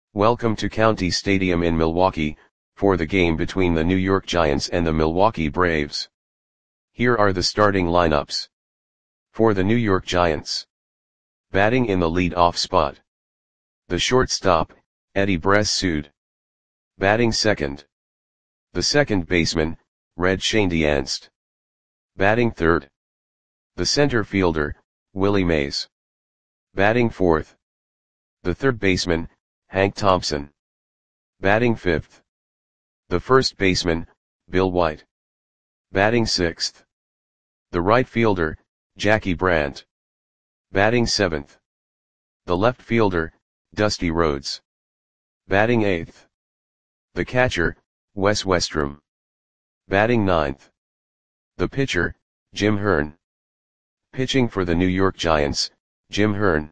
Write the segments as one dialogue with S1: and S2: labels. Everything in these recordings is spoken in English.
S1: Welcome to County Stadium in Milwaukee, for the game between the New York Giants and the Milwaukee Braves. Here are the starting lineups. For the New York Giants. Batting in the lead-off spot. The shortstop, Eddie Bress-Sood. Batting second. The second baseman, Red Schoendienst. Batting third. The center fielder, Willie Mays. Batting fourth. The third baseman, Hank Thompson. Batting fifth. The first baseman, Bill White. Batting sixth. The right fielder, Jackie Brandt. Batting seventh. The left fielder, Dusty Rhodes. Batting eighth. The catcher, Wes Westrum. Batting ninth. The pitcher, Jim Hearn. Pitching for the New York Giants, Jim Hearn.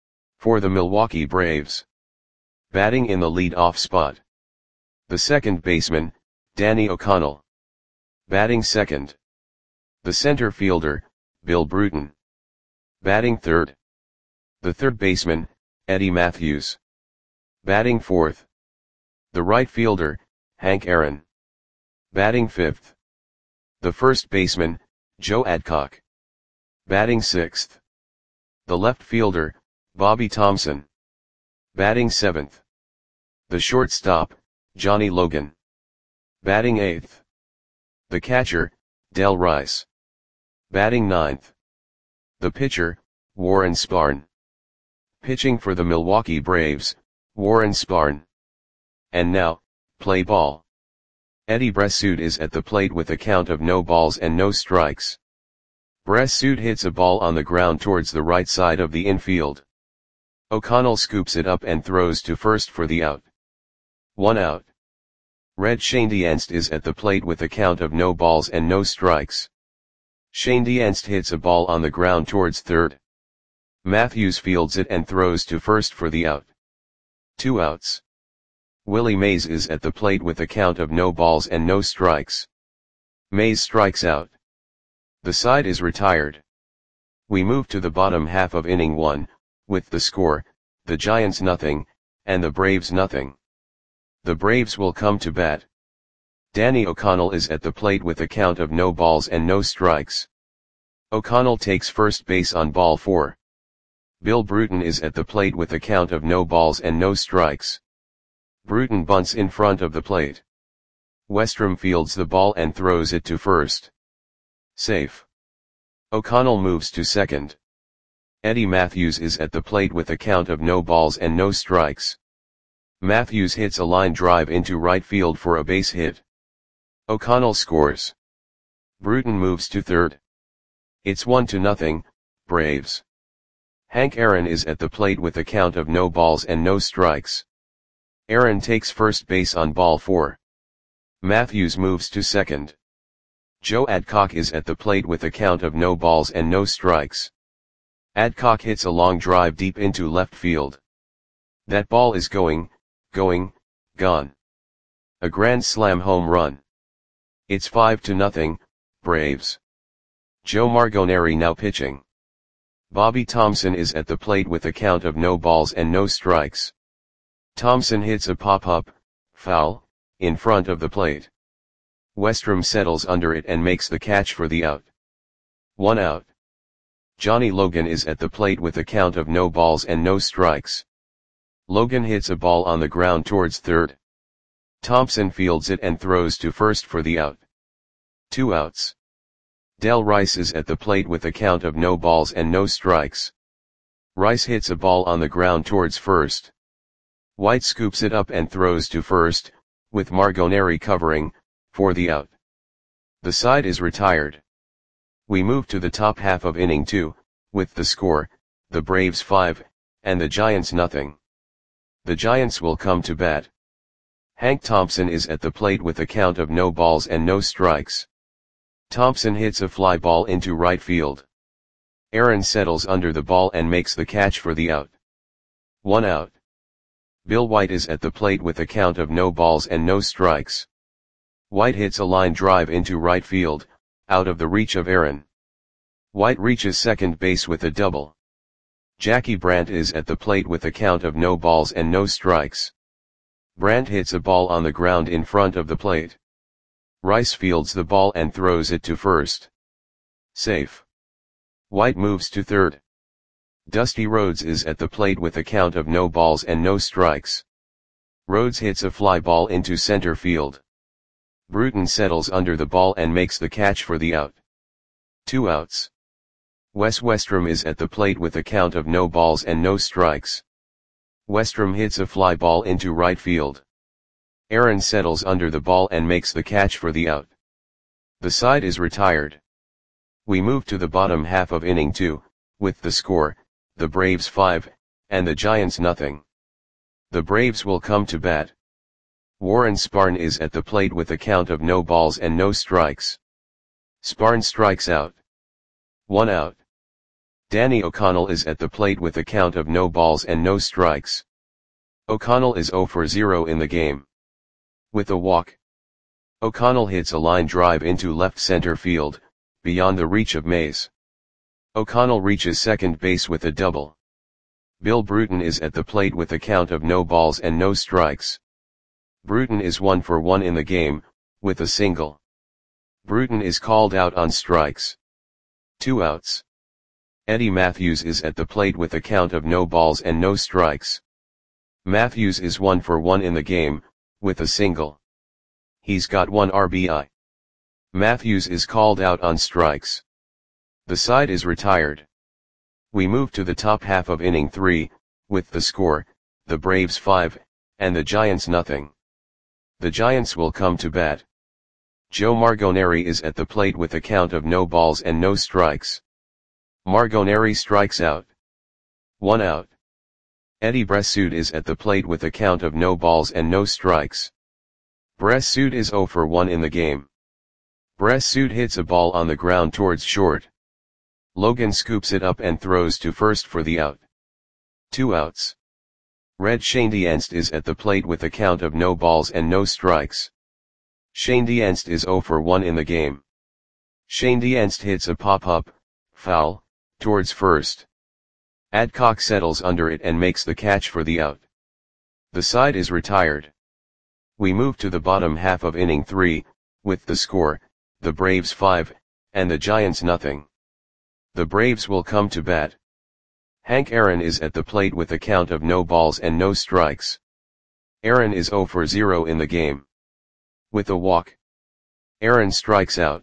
S1: For the Milwaukee Braves. Batting in the lead-off spot. The second baseman, Danny O'Connell. Batting second. The center fielder, Bill Bruton. Batting third. The third baseman, Eddie Mathews. Batting fourth. The right fielder, Hank Aaron. Batting fifth. The first baseman, Joe Adcock. Batting sixth. The left fielder, Bobby Thomson. Batting seventh. The shortstop, Johnny Logan. Batting eighth. The catcher, Del Rice. Batting ninth. The pitcher, Warren Spahn. Pitching for the Milwaukee Braves, Warren Spahn. And now, play ball. Eddie Bress-Sood is at the plate with a count of no balls and no strikes. Bress-Sood hits a ball on the ground towards the right side of the infield. O'Connell scoops it up and throws to first for the out. 1 out. Red Schoendienst is at the plate with a count of no balls and no strikes. Schoendienst hits a ball on the ground towards third. Mathews fields it and throws to first for the out. 2 outs. Willie Mays is at the plate with a count of no balls and no strikes. Mays strikes out. The side is retired. We move to the bottom half of inning 1, with the score, the Giants nothing, and the Braves nothing. The Braves will come to bat. Danny O'Connell is at the plate with a count of no balls and no strikes. O'Connell takes first base on ball 4. Bill Bruton is at the plate with a count of no balls and no strikes. Bruton bunts in front of the plate. Westrum fields the ball and throws it to first. Safe. O'Connell moves to second. Eddie Mathews is at the plate with a count of no balls and no strikes. Mathews hits a line drive into right field for a base hit. O'Connell scores. Bruton moves to third. It's 1-0, Braves. Hank Aaron is at the plate with a count of no balls and no strikes. Aaron takes first base on ball 4. Mathews moves to second. Joe Adcock is at the plate with a count of no balls and no strikes. Adcock hits a long drive deep into left field. That ball is gone. A grand slam home run. It's 5-0, Braves. Joe Margoneri now pitching. Bobby Thomson is at the plate with a count of no balls and no strikes. Thomson hits a pop-up, foul, in front of the plate. Westrum settles under it and makes the catch for the out. 1 out. Johnny Logan is at the plate with a count of no balls and no strikes. Logan hits a ball on the ground towards third. Thompson fields it and throws to first for the out. 2 outs. Del Rice is at the plate with a count of no balls and no strikes. Rice hits a ball on the ground towards first. White scoops it up and throws to first, with Margoneri covering, for the out. The side is retired. We move to the top half of inning 2, with the score, the Braves 5, and the Giants nothing. The Giants will come to bat. Hank Thompson is at the plate with a count of no balls and no strikes. Thompson hits a fly ball into right field. Aaron settles under the ball and makes the catch for the out. 1 out. Bill White is at the plate with a count of no balls and no strikes. White hits a line drive into right field, out of the reach of Aaron. White reaches second base with a double. Jackie Brandt is at the plate with a count of no balls and no strikes. Brandt hits a ball on the ground in front of the plate. Rice fields the ball and throws it to first. Safe. White moves to third. Dusty Rhodes is at the plate with a count of no balls and no strikes. Rhodes hits a fly ball into center field. Bruton settles under the ball and makes the catch for the out. 2 outs. Wes Westrom is at the plate with a count of no balls and no strikes. Westrom hits a fly ball into right field. Aaron settles under the ball and makes the catch for the out. The side is retired. We move to the bottom half of inning 2, with the score, the Braves 5, and the Giants nothing. The Braves will come to bat. Warren Spahn is at the plate with a count of no balls and no strikes. Spahn strikes out. 1 out. Danny O'Connell is at the plate with a count of no balls and no strikes. O'Connell is 0 for 0 in the game. With a walk. O'Connell hits a line drive into left center field, beyond the reach of Mays. O'Connell reaches second base with a double. Bill Bruton is at the plate with a count of no balls and no strikes. Bruton is 1 for 1 in the game, with a single. Bruton is called out on strikes. 2 outs. Eddie Matthews is at the plate with a count of no balls and no strikes. Matthews is 1 for 1 in the game, with a single. He's got 1 RBI. Matthews is called out on strikes. The side is retired. We move to the top half of inning 3, with the score, the Braves 5, and the Giants nothing. The Giants will come to bat. Joe Margoneri is at the plate with a count of no balls and no strikes. Margoneri strikes out. 1 out. Eddie Bressoud is at the plate with a count of no balls and no strikes. Bressoud is 0 for 1 in the game. Bressoud hits a ball on the ground towards short. Logan scoops it up and throws to first for the out. 2 outs. Red Schoendienst is at the plate with a count of no balls and no strikes. Schoendienst is 0 for 1 in the game. Schoendienst hits a pop-up, foul, towards first. Adcock settles under it and makes the catch for the out. The side is retired. We move to the bottom half of inning 3, with the score, the Braves 5, and the Giants nothing. The Braves will come to bat. Hank Aaron is at the plate with a count of no balls and no strikes. Aaron is 0 for 0 in the game. With a walk. Aaron strikes out.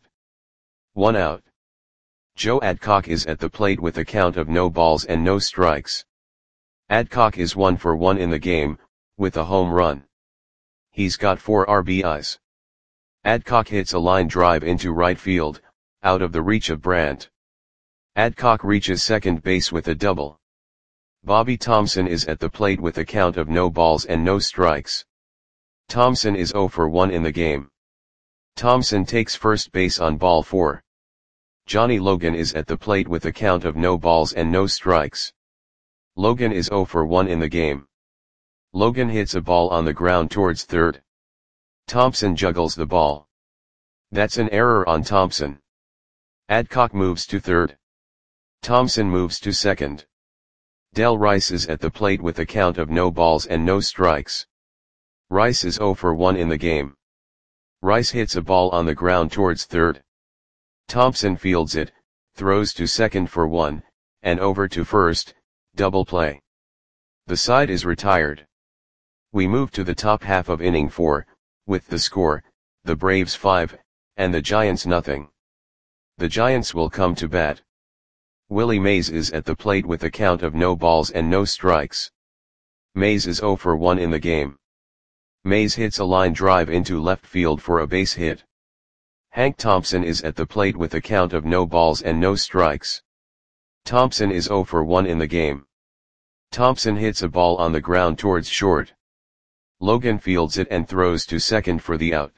S1: 1 out. Joe Adcock is at the plate with a count of no balls and no strikes. Adcock is 1 for 1 in the game, with a home run. He's got 4 RBIs. Adcock hits a line drive into right field, out of the reach of Brandt. Adcock reaches second base with a double. Bobby Thomson is at the plate with a count of no balls and no strikes. Thomson is 0 for 1 in the game. Thomson takes first base on ball 4. Johnny Logan is at the plate with a count of no balls and no strikes. Logan is 0 for 1 in the game. Logan hits a ball on the ground towards third. Thompson juggles the ball. That's an error on Thompson. Adcock moves to third. Thompson moves to second. Del Rice is at the plate with a count of no balls and no strikes. Rice is 0 for 1 in the game. Rice hits a ball on the ground towards third. Thompson fields it, throws to second for 1, and over to first, double play. The side is retired. We move to the top half of inning 4, with the score, the Braves 5, and the Giants nothing. The Giants will come to bat. Willie Mays is at the plate with a count of no balls and no strikes. Mays is 0 for 1 in the game. Mays hits a line drive into left field for a base hit. Hank Thompson is at the plate with a count of no balls and no strikes. Thompson is 0 for 1 in the game. Thompson hits a ball on the ground towards short. Logan fields it and throws to second for the out.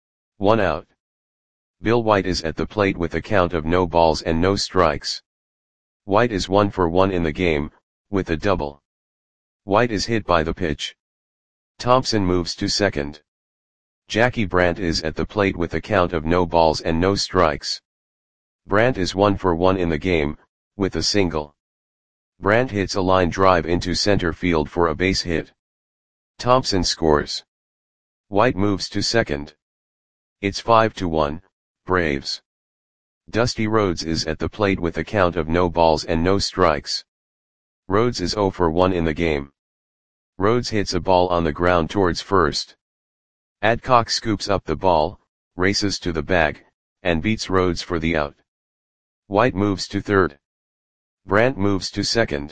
S1: 1 out. Bill White is at the plate with a count of no balls and no strikes. White is 1 for 1 in the game, with a double. White is hit by the pitch. Thompson moves to second. Jackie Brandt is at the plate with a count of no balls and no strikes. Brandt is 1 for 1 in the game, with a single. Brandt hits a line drive into center field for a base hit. Thompson scores. White moves to second. It's 5-1, Braves. Dusty Rhodes is at the plate with a count of no balls and no strikes. Rhodes is 0 for 1 in the game. Rhodes hits a ball on the ground towards first. Adcock scoops up the ball, races to the bag, and beats Rhodes for the out. White moves to third. Brandt moves to second.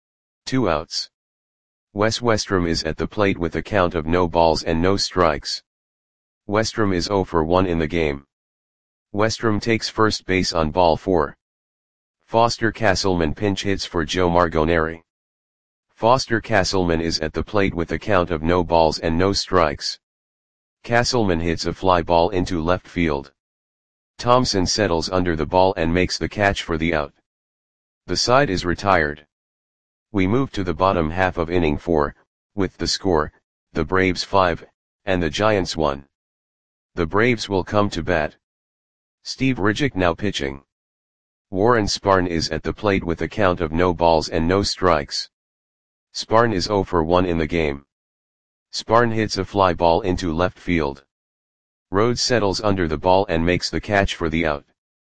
S1: 2 outs. Wes Westrom is at the plate with a count of no balls and no strikes. Westrom is 0 for 1 in the game. Westrom takes first base on ball 4. Foster Castleman pinch hits for Joe Margoneri. Foster Castleman is at the plate with a count of no balls and no strikes. Castleman hits a fly ball into left field. Thompson settles under the ball and makes the catch for the out. The side is retired. We move to the bottom half of inning 4, with the score, the Braves 5, and the Giants 1. The Braves will come to bat. Steve Ridgick now pitching. Warren Spahn is at the plate with a count of no balls and no strikes. Spahn is 0 for 1 in the game. Spahn hits a fly ball into left field. Rhodes settles under the ball and makes the catch for the out.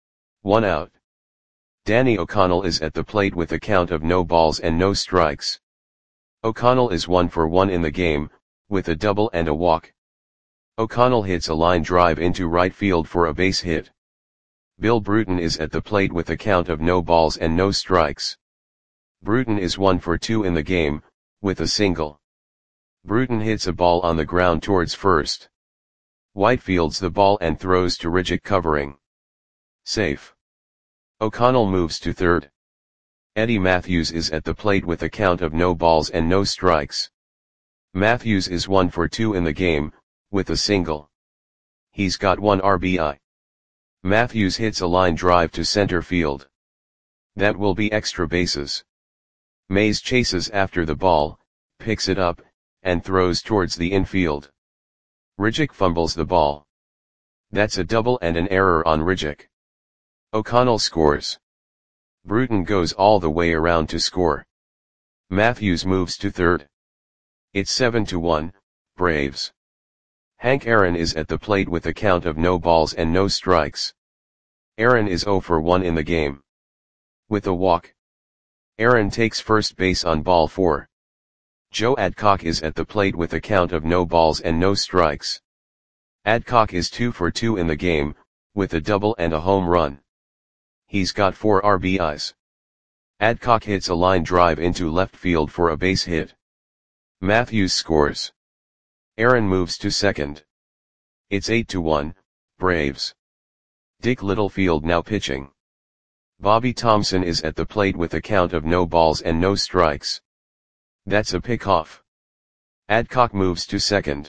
S1: 1 out. Danny O'Connell is at the plate with a count of no balls and no strikes. O'Connell is 1 for 1 in the game, with a double and a walk. O'Connell hits a line drive into right field for a base hit. Bill Bruton is at the plate with a count of no balls and no strikes. Bruton is 1 for 2 in the game, with a single. Bruton hits a ball on the ground towards first. White fields the ball and throws to Ridgick covering. Safe. O'Connell moves to third. Eddie Matthews is at the plate with a count of no balls and no strikes. Matthews is 1 for 2 in the game, with a single. He's got 1 RBI. Matthews hits a line drive to center field. That will be extra bases. Mays chases after the ball, picks it up, and throws towards the infield. Ridgick fumbles the ball. That's a double and an error on Ridgick. O'Connell scores. Bruton goes all the way around to score. Matthews moves to third. It's 7-1, Braves. Hank Aaron is at the plate with a count of no balls and no strikes. Aaron is 0 for 1 in the game. With a walk. Aaron takes first base on ball 4. Joe Adcock is at the plate with a count of no balls and no strikes. Adcock is 2 for 2 in the game, with a double and a home run. He's got 4 RBIs. Adcock hits a line drive into left field for a base hit. Matthews scores. Aaron moves to second. It's 8-1, Braves. Dick Littlefield now pitching. Bobby Thompson is at the plate with a count of no balls and no strikes. That's a pickoff. Adcock moves to second.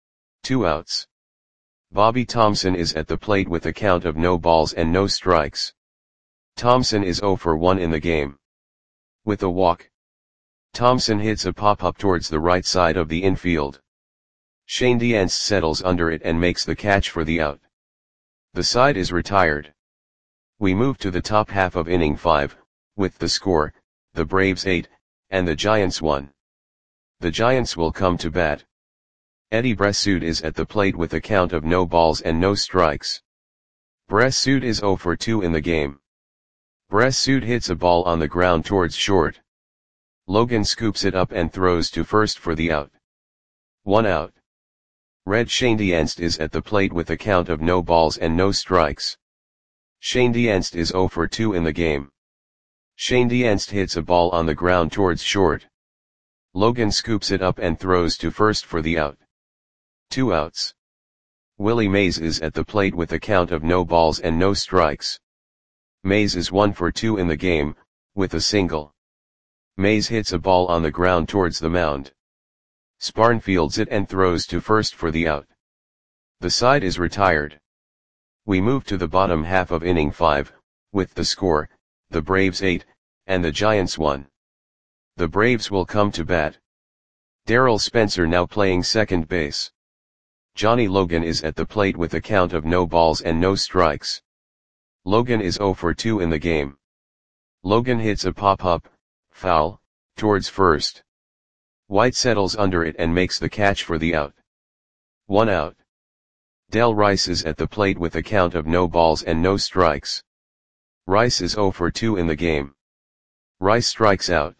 S1: 2 outs. Bobby Thompson is at the plate with a count of no balls and no strikes. Thompson is 0 for 1 in the game. With a walk. Thompson hits a pop-up towards the right side of the infield. Shane Dienst settles under it and makes the catch for the out. The side is retired. We move to the top half of inning 5, with the score, the Braves 8, and the Giants 1. The Giants will come to bat. Eddie Bressoud is at the plate with a count of no balls and no strikes. Bressoud is 0 for 2 in the game. Bressoud hits a ball on the ground towards short. Logan scoops it up and throws to first for the out. 1 out. Red Shane Dienst is at the plate with a count of no balls and no strikes. Shane Dienst is 0 for 2 in the game. Shane Dienst hits a ball on the ground towards short. Logan scoops it up and throws to first for the out. 2 outs. Willie Mays is at the plate with a count of no balls and no strikes. Mays is 1 for 2 in the game, with a single. Mays hits a ball on the ground towards the mound. Spahn fields it and throws to first for the out. The side is retired. We move to the bottom half of inning 5, with the score, the Braves 8, and the Giants 1. The Braves will come to bat. Darryl Spencer now playing second base. Johnny Logan is at the plate with a count of no balls and no strikes. Logan is 0 for 2 in the game. Logan hits a pop-up, foul, towards first. White settles under it and makes the catch for the out. 1 out. Del Rice is at the plate with a count of no balls and no strikes. Rice is 0 for 2 in the game. Rice strikes out.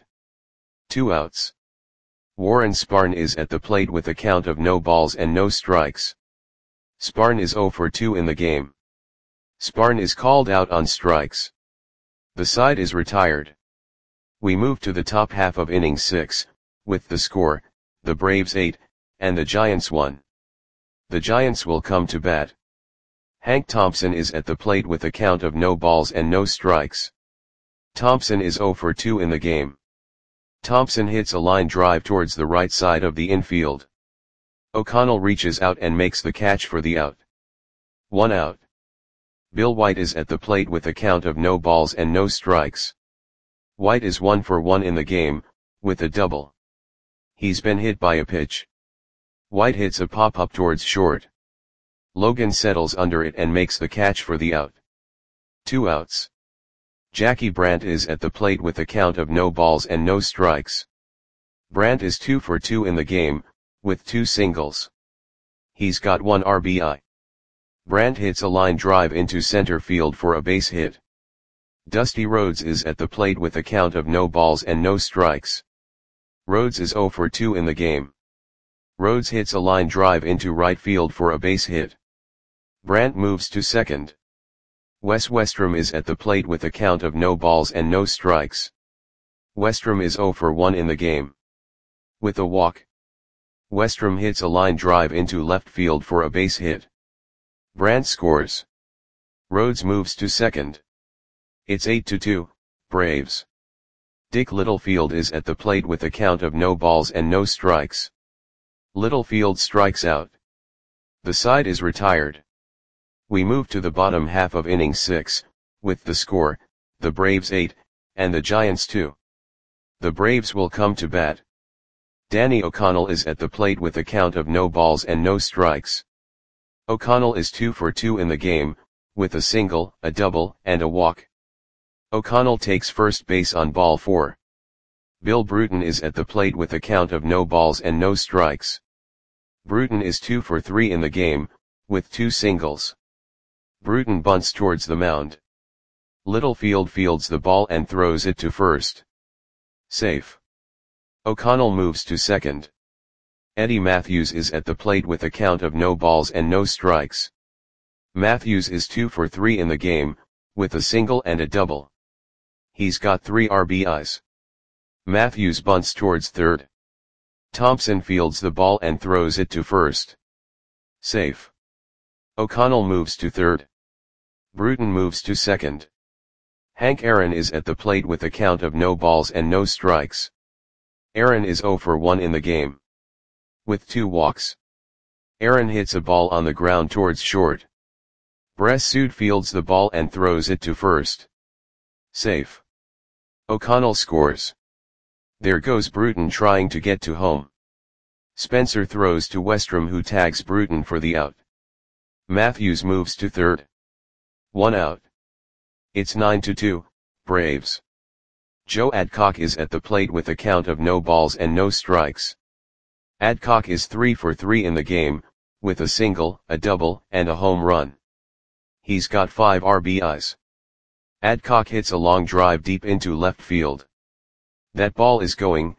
S1: 2 outs. Warren Sparn is at the plate with a count of no balls and no strikes. Sparn is 0 for 2 in the game. Sparn is called out on strikes. The side is retired. We move to the top half of inning 6, with the score, the Braves 8, and the Giants 1. The Giants will come to bat. Hank Thompson is at the plate with a count of no balls and no strikes. Thompson is 0 for 2 in the game. Thompson hits a line drive towards the right side of the infield. O'Connell reaches out and makes the catch for the out. 1 out. Bill White is at the plate with a count of no balls and no strikes. White is 1 for 1 in the game, with a double. He's been hit by a pitch. White hits a pop-up towards short. Logan settles under it and makes the catch for the out. 2 outs. Jackie Brandt is at the plate with a count of no balls and no strikes. Brandt is 2 for 2 in the game, with 2 singles. He's got 1 RBI. Brandt hits a line drive into center field for a base hit. Dusty Rhodes is at the plate with a count of no balls and no strikes. Rhodes is 0 for 2 in the game. Rhodes hits a line drive into right field for a base hit. Brandt moves to second. Wes Westrom is at the plate with a count of no balls and no strikes. Westrom is 0 for 1 in the game. With a walk. Westrom hits a line drive into left field for a base hit. Brandt scores. Rhodes moves to second. It's 8-2, Braves. Dick Littlefield is at the plate with a count of no balls and no strikes. Littlefield strikes out. The side is retired. We move to the bottom half of inning 6, with the score, the Braves 8, and the Giants 2. The Braves will come to bat. Danny O'Connell is at the plate with a count of no balls and no strikes. O'Connell is 2 for 2 in the game, with a single, a double, and a walk. O'Connell takes first base on ball 4. Bill Bruton is at the plate with a count of no balls and no strikes. Bruton is 2 for 3 in the game, with 2 singles. Bruton bunts towards the mound. Littlefield fields the ball and throws it to first. Safe. O'Connell moves to second. Eddie Matthews is at the plate with a count of no balls and no strikes. Matthews is 2 for 3 in the game, with a single and a double. He's got 3 RBIs. Matthews bunts towards third. Thompson fields the ball and throws it to first. Safe. O'Connell moves to third. Bruton moves to second. Hank Aaron is at the plate with a count of no balls and no strikes. Aaron is 0 for 1 in the game. With 2 walks. Aaron hits a ball on the ground towards short. Bressud fields the ball and throws it to first. Safe. O'Connell scores. There goes Bruton trying to get to home. Spencer throws to Westrom, who tags Bruton for the out. Matthews moves to third. 1 out. It's 9-2, Braves. Joe Adcock is at the plate with a count of no balls and no strikes. Adcock is 3 for 3 in the game, with a single, a double, and a home run. He's got 5 RBIs. Adcock hits a long drive deep into left field. That ball is gone.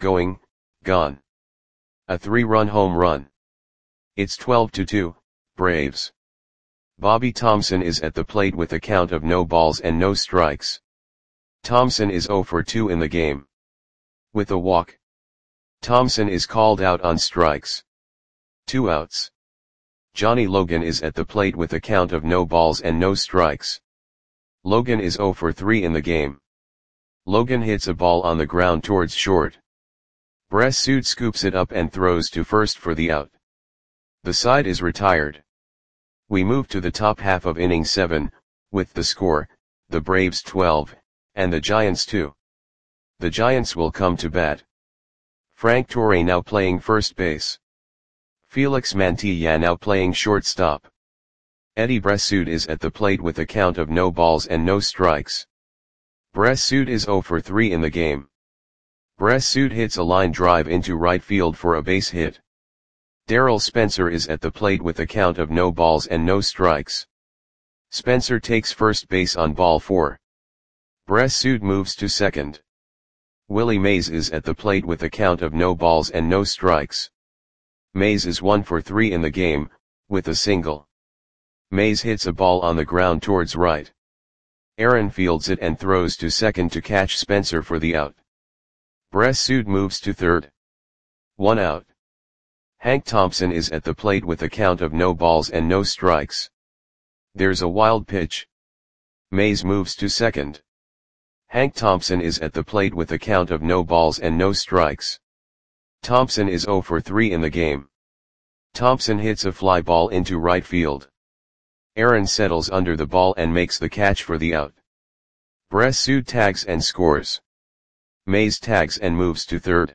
S1: A 3-run home run. It's 12-2, Braves. Bobby Thomson is at the plate with a count of no balls and no strikes. Thomson is 0 for 2 in the game. With a walk. Thomson is called out on strikes. 2 outs. Johnny Logan is at the plate with a count of no balls and no strikes. Logan is 0 for 3 in the game. Logan hits a ball on the ground towards short. Bressud scoops it up and throws to first for the out. The side is retired. We move to the top half of inning 7, with the score, the Braves 12, and the Giants 2. The Giants will come to bat. Frank Torre now playing first base. Felix Mantilla now playing shortstop. Eddie Bressud is at the plate with a count of no balls and no strikes. Bressud is 0 for 3 in the game. Bressud hits a line drive into right field for a base hit. Darryl Spencer is at the plate with a count of no balls and no strikes. Spencer takes first base on ball 4. Bressud moves to second. Willie Mays is at the plate with a count of no balls and no strikes. Mays is 1 for 3 in the game, with a single. Mays hits a ball on the ground towards right. Aaron fields it and throws to second to catch Spencer for the out. Bressud moves to third. 1 out. Hank Thompson is at the plate with a count of no balls and no strikes. There's a wild pitch. Mays moves to second. Hank Thompson is at the plate with a count of no balls and no strikes. Thompson is 0 for 3 in the game. Thompson hits a fly ball into right field. Aaron settles under the ball and makes the catch for the out. Bressud tags and scores. Mays tags and moves to third.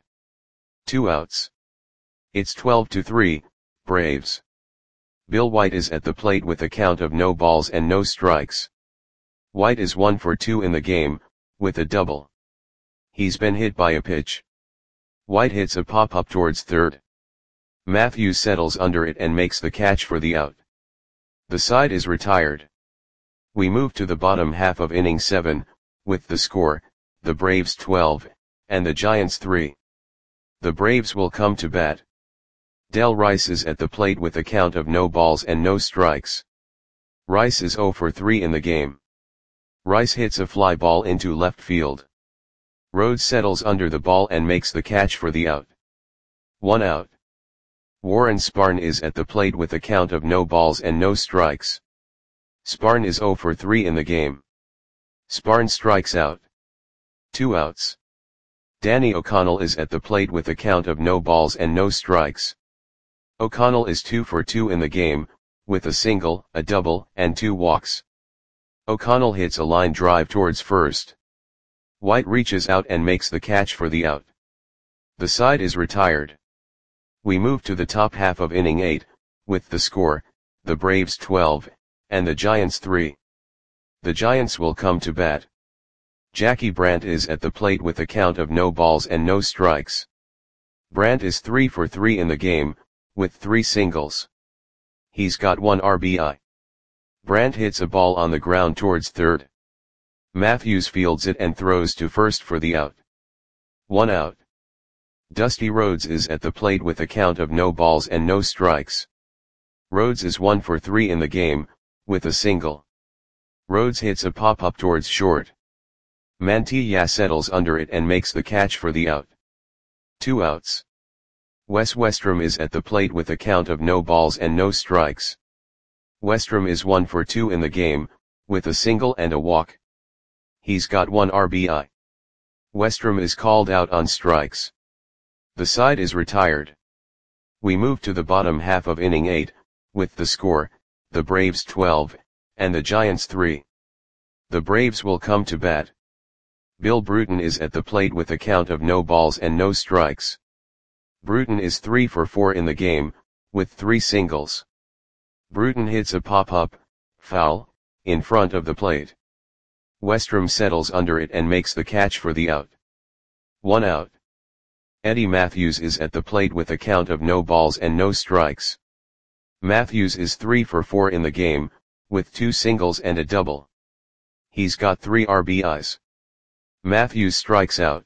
S1: 2 outs. It's 12-3, Braves. Bill White is at the plate with a count of no balls and no strikes. White is 1 for 2 in the game, with a double. He's been hit by a pitch. White hits a pop-up towards third. Matthews settles under it and makes the catch for the out. The side is retired. We move to the bottom half of inning 7, with the score, the Braves 12, and the Giants 3. The Braves will come to bat. Del Rice is at the plate with a count of no balls and no strikes. Rice is 0 for 3 in the game. Rice hits a fly ball into left field. Rhodes settles under the ball and makes the catch for the out. 1 out. Warren Spahn is at the plate with a count of no balls and no strikes. Spahn is 0 for 3 in the game. Spahn strikes out. 2 outs. Danny O'Connell is at the plate with a count of no balls and no strikes. O'Connell is 2 for 2 in the game, with a single, a double, and 2 walks. O'Connell hits a line drive towards first. White reaches out and makes the catch for the out. The side is retired. We move to the top half of inning 8, with the score, the Braves 12, and the Giants 3. The Giants will come to bat. Jackie Brandt is at the plate with a count of no balls and no strikes. Brandt is 3 for 3 in the game, with 3 singles. He's got 1 RBI. Brandt hits a ball on the ground towards third. Matthews fields it and throws to first for the out. 1 out. Dusty Rhodes is at the plate with a count of no balls and no strikes. Rhodes is 1 for 3 in the game, with a single. Rhodes hits a pop-up towards short. Mantilla settles under it and makes the catch for the out. 2 outs. Wes Westrom is at the plate with a count of no balls and no strikes. Westrom is 1 for 2 in the game, with a single and a walk. He's got 1 RBI. Westrom is called out on strikes. The side is retired. We move to the bottom half of inning 8, with the score, the Braves 12, and the Giants 3. The Braves will come to bat. Bill Bruton is at the plate with a count of no balls and no strikes. Bruton is 3 for 4 in the game, with 3 singles. Bruton hits a pop-up, foul, in front of the plate. Westrom settles under it and makes the catch for the out. 1 out. Eddie Matthews is at the plate with a count of no balls and no strikes. Matthews is 3 for 4 in the game, with 2 singles and a double. He's got 3 RBIs. Matthews strikes out.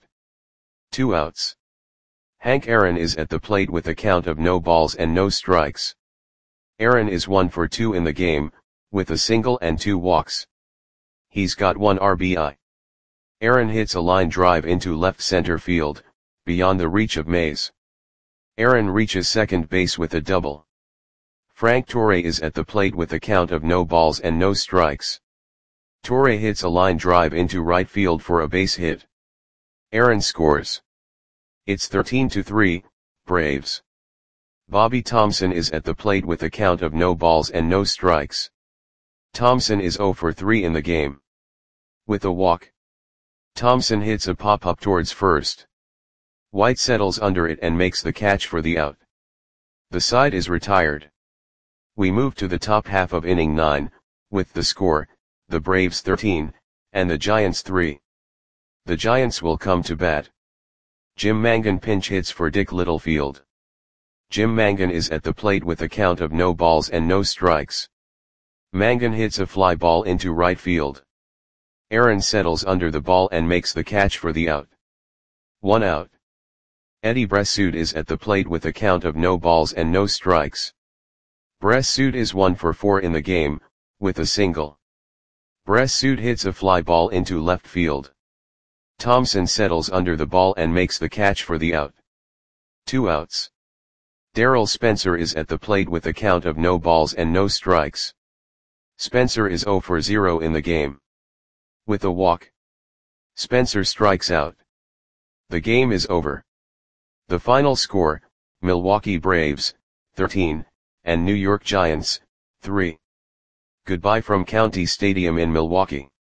S1: 2 outs. Hank Aaron is at the plate with a count of no balls and no strikes. Aaron is 1 for 2 in the game, with a single and 2 walks. He's got 1 RBI. Aaron hits a line drive into left center field, beyond the reach of Mays. Aaron reaches second base with a double. Frank Torre is at the plate with a count of no balls and no strikes. Torre hits a line drive into right field for a base hit. Aaron scores. It's 13-3, Braves. Bobby Thomson is at the plate with a count of no balls and no strikes. Thomson is 0 for 3 in the game. With a walk. Thomson hits a pop-up towards first. White settles under it and makes the catch for the out. The side is retired. We move to the top half of inning 9, with the score, the Braves 13, and the Giants 3. The Giants will come to bat. Jim Mangan pinch hits for Dick Littlefield. Jim Mangan is at the plate with a count of no balls and no strikes. Mangan hits a fly ball into right field. Aaron settles under the ball and makes the catch for the out. 1 out. Eddie Bressoud is at the plate with a count of no balls and no strikes. Bressoud is 1 for 4 in the game, with a single. Bressoud hits a fly ball into left field. Thompson settles under the ball and makes the catch for the out. 2 outs. Darryl Spencer is at the plate with a count of no balls and no strikes. Spencer is 0 for 0 in the game. With a walk, Spencer strikes out. The game is over. The final score, Milwaukee Braves, 13, and New York Giants, 3. Goodbye from County Stadium in Milwaukee.